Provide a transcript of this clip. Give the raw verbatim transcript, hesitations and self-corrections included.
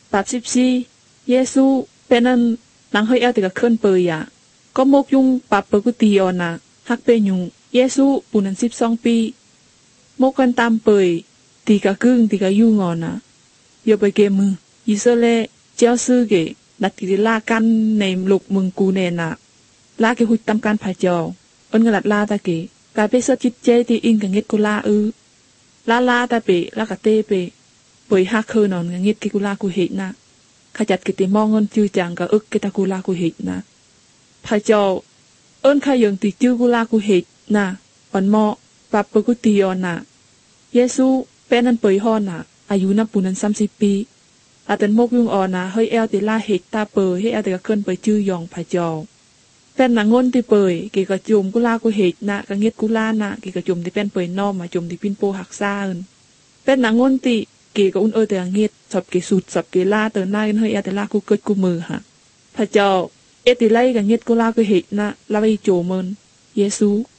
แปดสิบสี่เยซูเป็นนั้นนางเฮยเอาแต่กับเคลื่อนเปยอะก็มกยุงปรับเปกุตีออนะฮักเป็นยุงเยซูปูนันสิบสองปีมกกันตามเปยตีกะกึ่งตีกะยุ่งออนะยไปเกมืออิสราเอลเจ้าซื้อเกนัดติลากันในลูกมึงกูเนนะลาเกหุดตามการผาเจ้าอันกลัดลาตาเกกลายเป็นสจิตเจตีอิงกับเง็ดกุลาอือลาลาตาเปลากะเตเปเปยฮักเคยนอนกับเง็ดกิกุลากูเห็นนะขจัดกิติมองเงินจือจางกับอึกกิตากุลากูเห็นนะผาเจ้าเอิ้นขยังติจือกุลากูเห็นนะปันเหมาะปรับเปกุตีออนนะเยซูเป็นนันเปยห่อนะอายุนับปูนันสามสิบปีอาตันมกยุงออนะเฮยเอลติลาเฮตตาเปยเฮเอลติกะเกินไปจื้อยองผาเจ้าเป็นนางงนที่เปยเกกะจุมกุลากูเฮตนะกะเงียดกุลานะเกกะจุมที่เป็นเปยนอมมาจุมที่ปินโปหักซ่าเอินเป็นนางงนที่เกกะอุ่นเออแต่เงียดสับเกสุดสับเกลาเตอหน้าเฮยเอลติลากูเกิดกูมือฮะผาเจ้าเอติไลกะเงียดกุลากูเฮตนะลาไปโจเมินเยซู